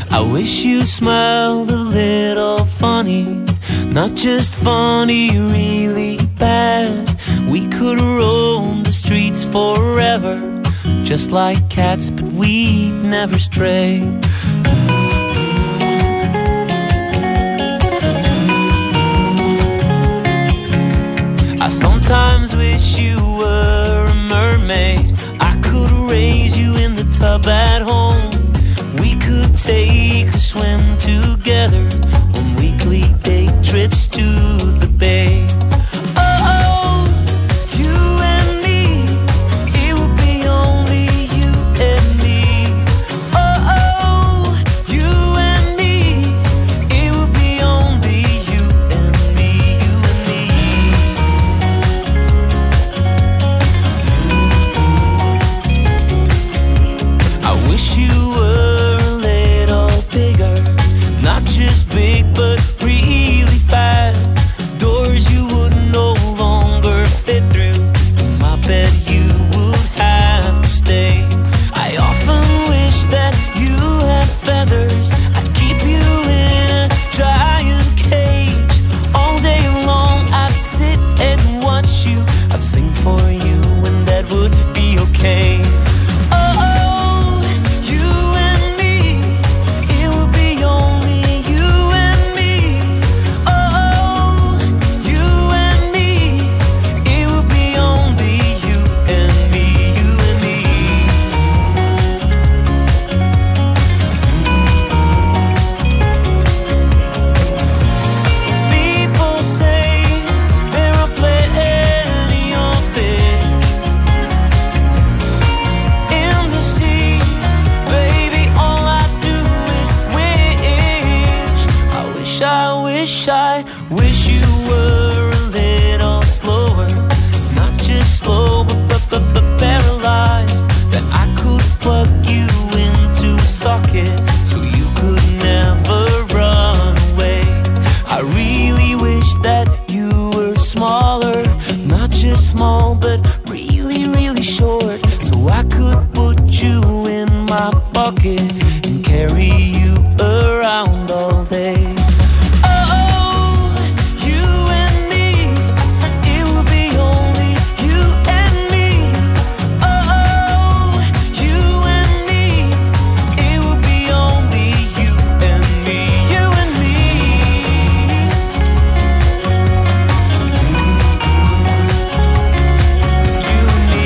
I wish you smiled a little funny, not just funny, really bad. We could roam the streets forever, just like cats, but we'd never stray. I sometimes wish you were a mermaid. I could raise you in the tub at home. We could take a swim together on weekly day trips to the bay. Oh, you and me, it would be only you and me. Oh, you and me, it would be only you and me, you and me. I wish you were a little bigger, not just big but really fast. Doors you would no longer fit through, in my bed you would have to stay. I often wish that you had feathers. I'd keep you in a giant cage. All day long I'd sit and watch you. I'd sing for you and that would be okay. Oh, you and me, it would be only you and me. Oh, you and me, it would be only you and me, you and me. People say there are plenty of fish in the sea. Baby, all I do is wish. I wish you were a little slower, not just slow but paralyzed. That I could plug you into a socket so you could never run away. I really wish that you were smaller, not just small but really, really short, so I could put you in my pocket and carry you around all day. Oh, you and me, it would be only you and me. Oh, you and me, it would be only you and me, you and me. You and me.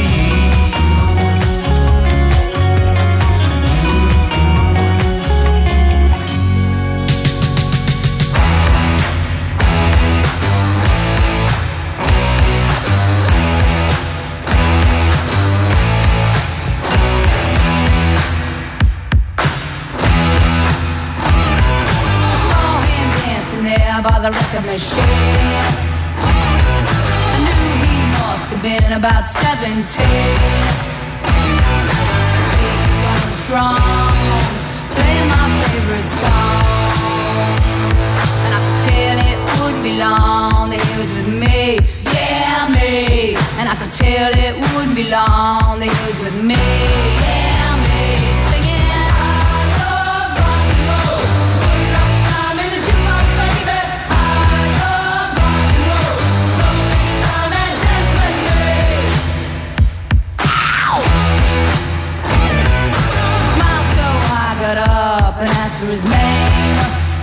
I saw him dancing there by the record machine. I knew he must have been about 17. He was going strong, playing my favorite song, and I could tell it wouldn't be long that he was with me, yeah, me. And I could tell it wouldn't be long that he was with me, yeah, me. Singing, I love rock and roll, swing like time in the jukebox, baby. I love rock and roll, so take your time and dance with me. Ow! He smiled so I got up and asked for his name.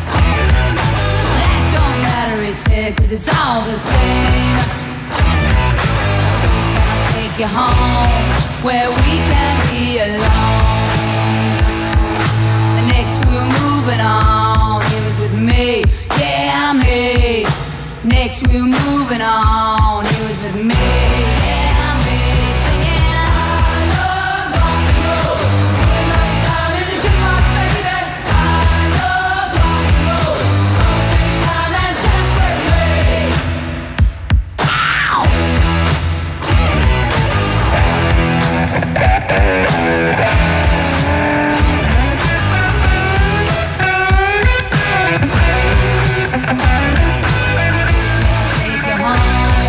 That don't matter, he said, 'cause it's all the same. So can I take you home where we can be alone? And next we were moving on, he was with me, yeah, me. Next we were moving on, he was with me, yeah, me. Singing, I love rock and roll, swing like time in the jukebox, baby. I love rock and roll, so take your time and dance with me. Ow! Take you home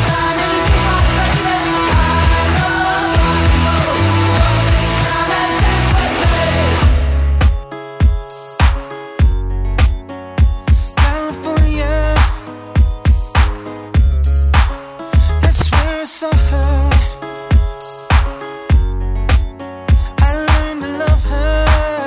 time in the jukebox, baby. I love rock and roll. So take time and dance with me. California, that's where I saw her. I learned to love her.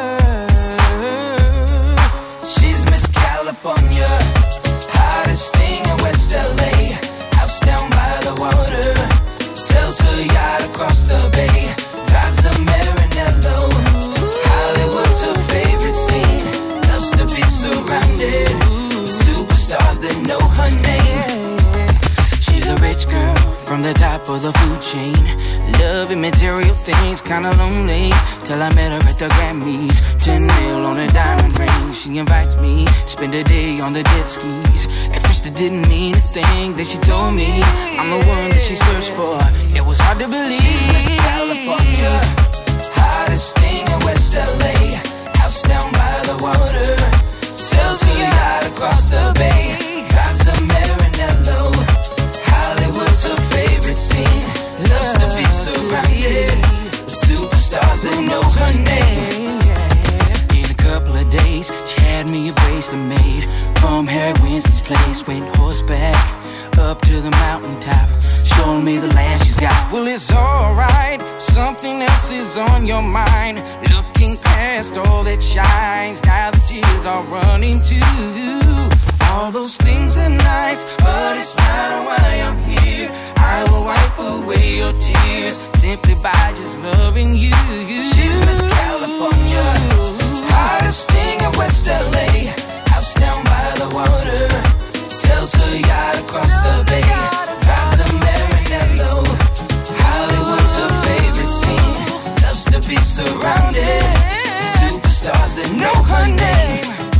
She's Miss California, hottest thing in West LA. House down by the water, sells her yacht across the bay, drives a Maranello. Hollywood's her favorite scene, loves to be surrounded with superstars that know her name. She's a rich girl from the top of the food chain, loving material things, kinda lonely, till I met her at the Grammys. 10 mil on a diamond ring, she invites me, spend a day on the jet skis. At first it didn't mean a thing, then she told me I'm the one that she searched for. It was hard to believe. She's Miss California, hottest thing in West LA. House down by the water, sells her yacht across the bay, drives a Maranello. Hollywood's her favorite scene, loves to be surrounded with superstars that know her name. In a couple of days, she had me a bracelet made from Harry Winston's place. Went horseback up to the mountaintop, showing me the land she's got. Well, it's alright, something else is on your mind. Looking past all that shines, now the tears are running too. All those things are nice, but it's not why I'm here. I will wipe away your tears simply by just loving you. She's Miss California, hottest thing in West LA. House down by the water, sells her yacht across the bay, drives a Maranello. Hollywood's her favorite scene, loves to be surrounded with superstars that know her name.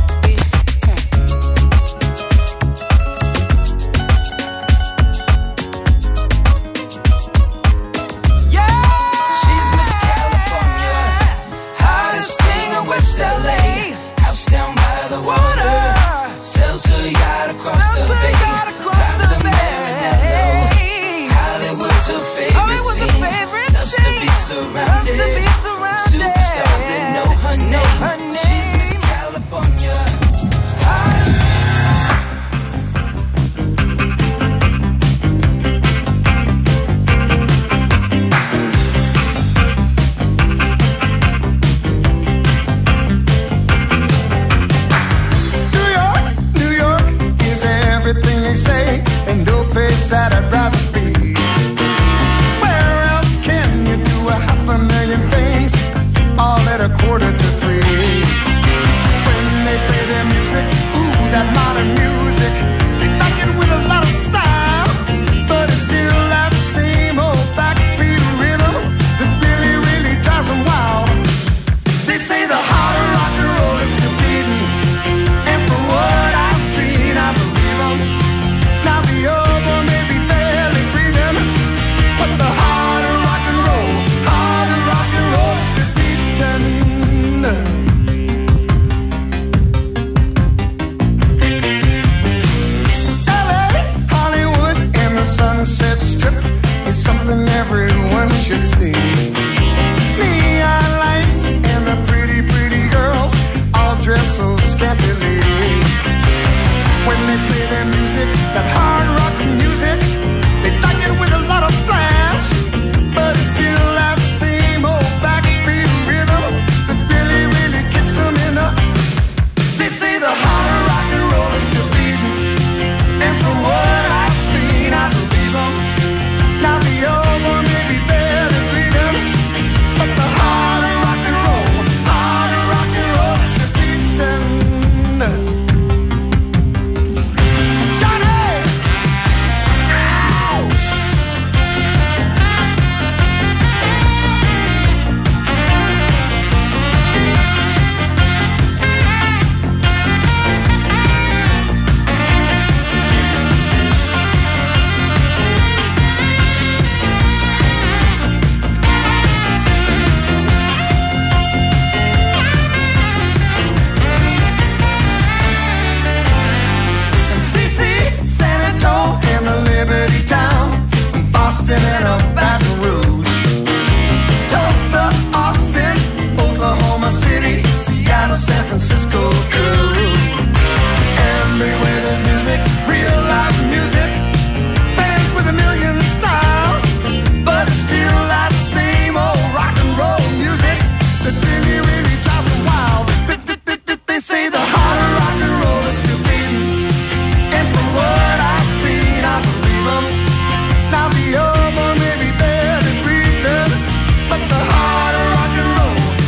That I'd rather be. Where else can you do 500,000 things all at $2:45? When they play their music, ooh, that modern music, they back it with a lot of style, but it's still that same old backbeat rhythm that really, really drives them wild. They say the heart of rock and roll is still beating, and from what I've seen, I believe them. Now the other may be barely breathing, but the heart of rock and roll is still beating. LA, Hollywood, and the Sunset Strip is something everyone should see. Neon lights and the pretty, pretty girls all dress so scantily. When they play their music, that hard rock music, they back it with a lot of flash, but it's still that same old backbeat rhythm that really, really kicks them in the. They say the heart of rock and roll is still beating, and from what city town, Boston and a Baton Rouge, Tulsa, Austin, Oklahoma City, Seattle, San Francisco too. Everywhere there's music, real life music, bands with a million styles, but it's still that same old rock and roll music that really, really drives them wild. They say the heart of rock and roll is still beating, and from what I've seen, I believe them. Now the album may be dead and breathing, but the heart of rock and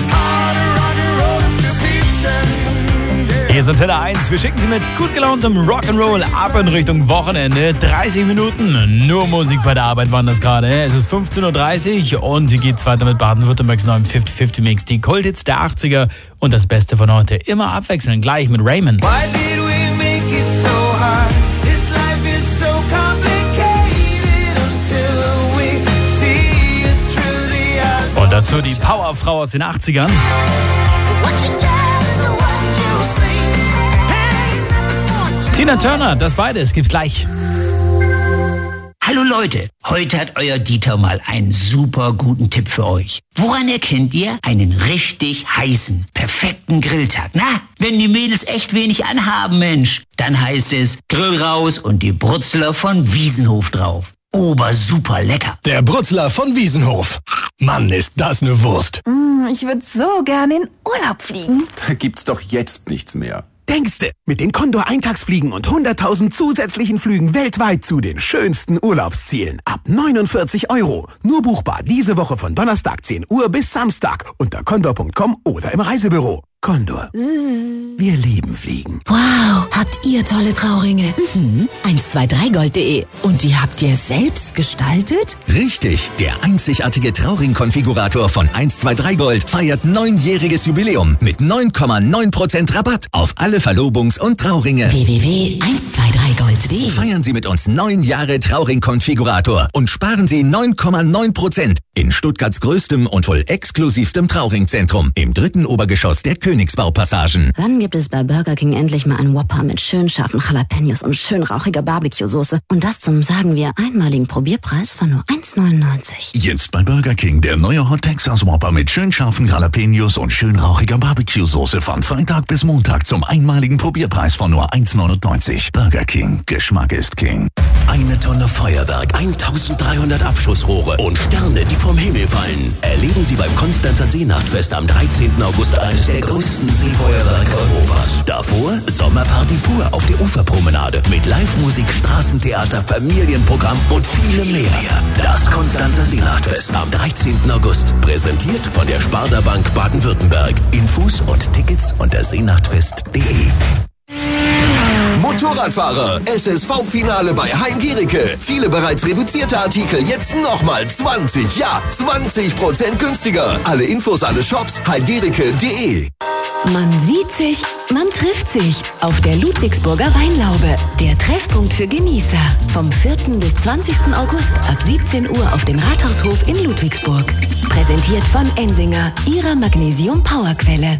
roll is still beating. Hier sind Antenne 1. Wir schicken Sie mit gut gelauntem Rock'n'Roll ab in Richtung Wochenende. 30 Minuten, nur Musik bei der Arbeit waren das gerade. Es ist 15.30 Uhr und sie geht weiter mit Baden-Württembergs neuen 50-50-Mix. Die Cold-Hits der 80er und das Beste von heute. Immer abwechselnd, gleich mit Raymond. Why did we make it so hard? This life is so complicated until we see it through the eyes. Und dazu die Powerfrau aus den 80ern. What you get is what you see. Ain't nothing more to Tina Turner, das beides gibt's gleich. Hallo Leute, heute hat euer Dieter mal einen super guten Tipp für euch. Woran erkennt ihr einen richtig heißen, perfekten Grilltag? Na, wenn die Mädels echt wenig anhaben, Mensch, dann heißt es Grill raus und die Brutzler von Wiesenhof drauf. Ober super lecker. Der Brutzler von Wiesenhof. Mann, ist das eine Wurst. Ich würde so gerne in Urlaub fliegen. Da gibt's doch jetzt nichts mehr. Denkste, mit den Condor Eintagsfliegen und 100.000 zusätzlichen Flügen weltweit zu den schönsten Urlaubszielen. Ab 49 €. Nur buchbar diese Woche von Donnerstag 10 Uhr bis Samstag unter condor.com oder im Reisebüro. Condor. Wir lieben Fliegen. Wow, habt ihr tolle Trauringe. 123gold.de. Und die habt ihr selbst gestaltet? Richtig, der einzigartige Trauring-Konfigurator von 123gold feiert 9-jähriges Jubiläum mit 9,9% Rabatt auf alle Verlobungs- und Trauringe. www.123gold.de. Feiern Sie mit uns 9 Jahre Trauring-Konfigurator und sparen Sie 9,9% in Stuttgarts größtem und wohl exklusivstem Trauring-Zentrum im 3. Obergeschoss der Königsbaupassagen. Wann gibt es bei Burger King endlich mal einen Whopper mit schön scharfen Jalapenos und schön rauchiger Barbecue-Soße? Und das zum, sagen wir, einmaligen Probierpreis von nur 1,99. Jetzt bei Burger King der neue Hot Texas Whopper mit schön scharfen Jalapenos und schön rauchiger Barbecue-Soße von Freitag bis Montag zum einmaligen Probierpreis von nur 1,99. Burger King, Geschmack ist King. 1 Tonne Feuerwerk, 1300 Abschussrohre und Sterne, die vom Himmel fallen. Erleben Sie beim Konstanzer Seenachtfest am 13. August eines der größten Seefeuerwerke Europas. Davor Sommerparty pur auf der Uferpromenade mit Live-Musik, Straßentheater, Familienprogramm und vielem mehr. Das Konstanzer Seenachtfest am 13. August. Präsentiert von der Sparda Bank Baden-Württemberg. Infos und Tickets unter seenachtfest.de. Motorradfahrer, SSV-Finale bei Hein-Giericke. Viele bereits reduzierte Artikel, jetzt nochmal 20% günstiger. Alle Infos, alle Shops, heingiericke.de. Man sieht sich, man trifft sich auf der Ludwigsburger Weinlaube. Der Treffpunkt für Genießer. Vom 4. bis 20. August ab 17 Uhr auf dem Rathaushof in Ludwigsburg. Präsentiert von Ensinger, ihrer Magnesium-Powerquelle.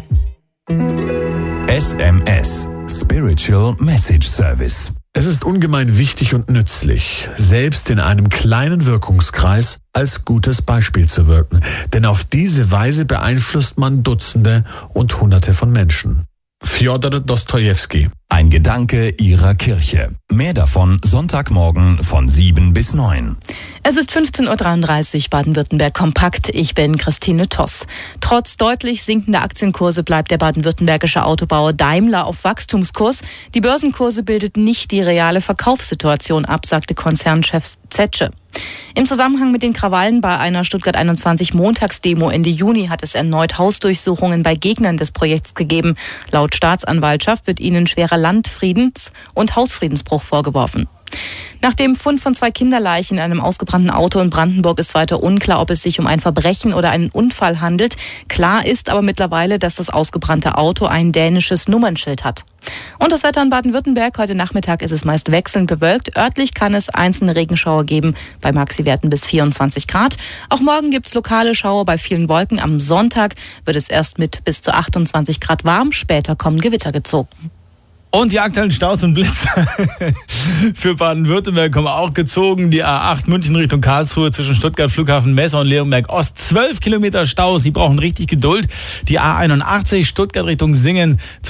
SMS, Spiritual Message Service. Es ist ungemein wichtig und nützlich, selbst in einem kleinen Wirkungskreis als gutes Beispiel zu wirken. Denn auf diese Weise beeinflusst man Dutzende und Hunderte von Menschen. Fjodor Dostojewski. Ein Gedanke Ihrer Kirche. Mehr davon Sonntagmorgen von 7 bis 9. Es ist 15.33 Uhr, Baden-Württemberg kompakt. Ich bin Christine Toss. Trotz deutlich sinkender Aktienkurse bleibt der baden-württembergische Autobauer Daimler auf Wachstumskurs. Die Börsenkurse bildeten nicht die reale Verkaufssituation ab, sagte Konzernchef Zetsche. Im Zusammenhang mit den Krawallen bei einer Stuttgart 21 Montagsdemo Ende Juni hat es erneut Hausdurchsuchungen bei Gegnern des Projekts gegeben. Laut Staatsanwaltschaft wird ihnen schwerer Landfriedens- und Hausfriedensbruch vorgeworfen. Nach dem Fund von 2 Kinderleichen in einem ausgebrannten Auto in Brandenburg ist weiter unklar, ob es sich um ein Verbrechen oder einen Unfall handelt. Klar ist aber mittlerweile, dass das ausgebrannte Auto ein dänisches Nummernschild hat. Und das Wetter in Baden-Württemberg. Heute Nachmittag ist es meist wechselnd bewölkt. Örtlich kann es einzelne Regenschauer geben, bei Maxiwerten bis 24 Grad. Auch morgen gibt es lokale Schauer bei vielen Wolken. Am Sonntag wird es erst mit bis zu 28 Grad warm. Später kommen Gewitter gezogen. Und die aktuellen Staus und Blitzer für Baden-Württemberg kommen auch gezogen. Die A8 München Richtung Karlsruhe zwischen Stuttgart, Flughafen Messe und Leonberg Ost. 12 Kilometer Stau. Sie brauchen richtig Geduld. Die A81 Stuttgart Richtung Singen